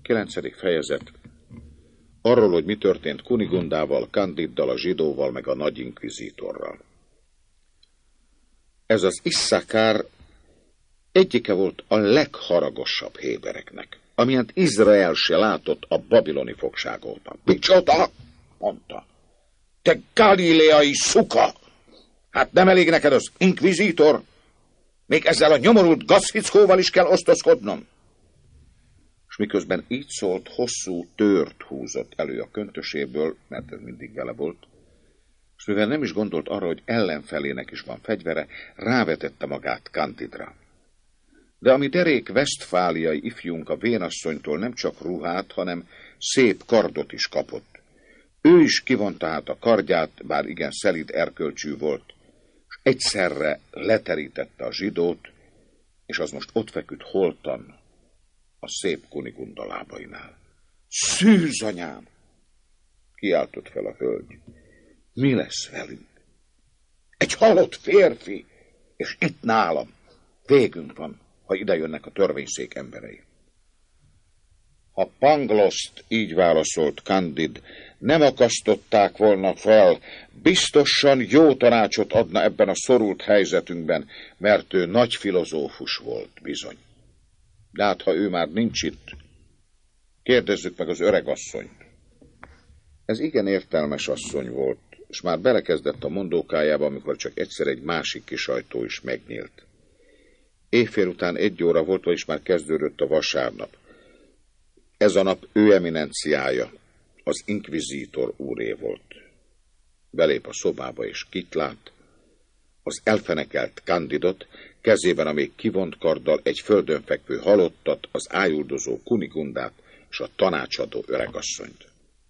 9. fejezet. Arról, hogy mi történt Kunigundával, Candiddal, a zsidóval, meg a nagy inkvizítorral. Ez az Isszakár egyike volt a legharagosabb hébereknek, amilyent Izrael se látott a babiloni fogság óta. Micsoda? Mondta. Te galileai szuka! Hát nem elég neked az inkvizítor? Még ezzel a nyomorult gazfickóval is kell osztozkodnom? És miközben így szólt, hosszú tört húzott elő a köntöséből, mert ez mindig vele volt, és mivel nem is gondolt arra, hogy ellenfelének is van fegyvere, rávetette magát Candidra. De ami derék vesztfáliai ifjunk a vénasszonytól nem csak ruhát, hanem szép kardot is kapott. Ő is kivonta hát a kardját, bár igen szelíd erkölcsű volt, és egyszerre leterítette a zsidót, és az most ott feküdt holtan a szép Kunigunda lábainál. Szűz, anyám! Kiáltott fel a hölgy. Mi lesz velünk? Egy halott férfi, és itt nálam. Végünk van, ha idejönnek a törvényszék emberei. Ha Pangloszt, így válaszolt Candid, nem akasztották volna fel, biztosan jó tanácsot adna ebben a szorult helyzetünkben, mert ő nagy filozófus volt, bizony. De hát, ha ő már nincs itt, kérdezzük meg az öregasszonyt. Ez igen értelmes asszony volt, és már belekezdett a mondókájába, amikor csak egyszer egy másik kis ajtó is megnyílt. Éjfél után 1 óra volt, vagyis már kezdődött a vasárnap. Ez a nap ő eminenciája, az inkvizítor úré volt. Belép a szobába, és kit lát? Az elfenekelt Candidot, kezében a még kivont karddal egy földön fekvő halottat, az ájuldozó Kunigundát és a tanácsadó öregasszonyt.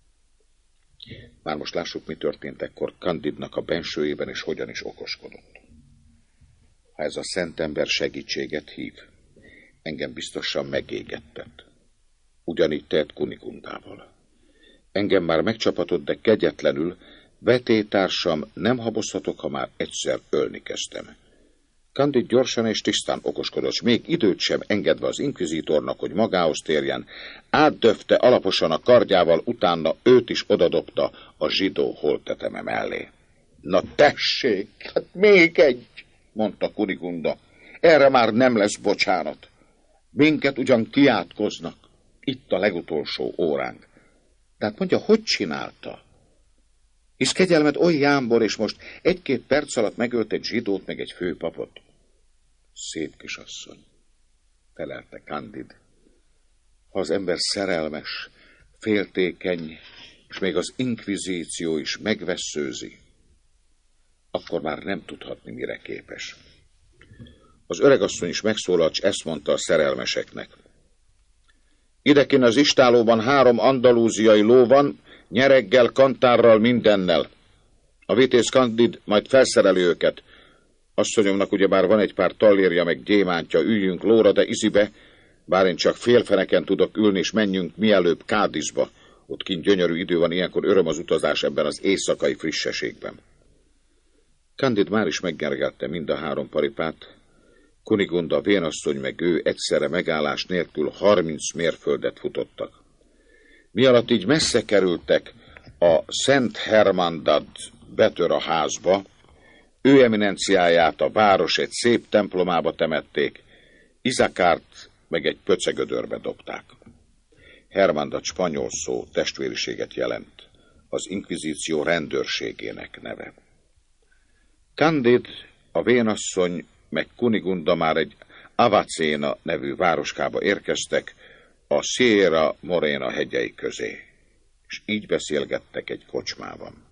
Már most lássuk, mi történt ekkor Candidnak a bensőjében, és hogyan is okoskodott. Ha ez a szentember segítséget hív, engem biztosan megégettet. Ugyanígy tehet Kunigundával. Engem már megcsapatott, de kegyetlenül, vetélytársam, nem habozhatok, ha már egyszer ölni kezdtem. Candid gyorsan és tisztán okoskodott, s még időt sem engedve az inkvizítornak, hogy magához térjen, átdöfte alaposan a kardjával, utána őt is odadobta a zsidó holtteteme mellé. Na tessék, hát még egy, mondta Kunigunda, erre már nem lesz bocsánat. Minket ugyan kiátkoznak, itt a legutolsó óránk. De hát mondja, hogy csinálta? Hisz kegyelmed oly jámbor, és most 1-2 perc alatt megölt egy zsidót, meg egy főpapot. Szép kisasszony, felelte Candid. Ha az ember szerelmes, féltékeny, és még az inkvizíció is megvesszőzi, akkor már nem tudhatni, mire képes. Az öregasszony is megszólalt, s ezt mondta a szerelmeseknek. Idekin az istálóban 3 andalúziai ló van, nyereggel, kantárral, mindennel. A vitéz Candid majd felszereli őket. Asszonyomnak ugyebár van egy pár tallérja meg gyémántja, üljünk lóra, de izibe, bár én csak félfeneken tudok ülni, és menjünk mielőbb Kádizba. Ott kint gyönyörű idő van, ilyenkor öröm az utazás ebben az éjszakai frissességben. Candid már is meggergelte mind a 3 paripát. Kunigunda, vénasszony meg ő egyszerre megállás nélkül 30 mérföldet futottak. Mi alatt így messze kerültek, a Szent Hermandad betör a házba, ő eminenciáját a város egy szép templomába temették, Izsakárt meg egy pöcegödörbe dobták. Hermandad spanyol szó, testvériséget jelent, az inkvizíció rendőrségének neve. Candid, a vénasszony meg Kunigunda már egy Avacéna nevű városkába érkeztek, a Sierra Morena hegyei közé, és így beszélgettek egy kocsmában.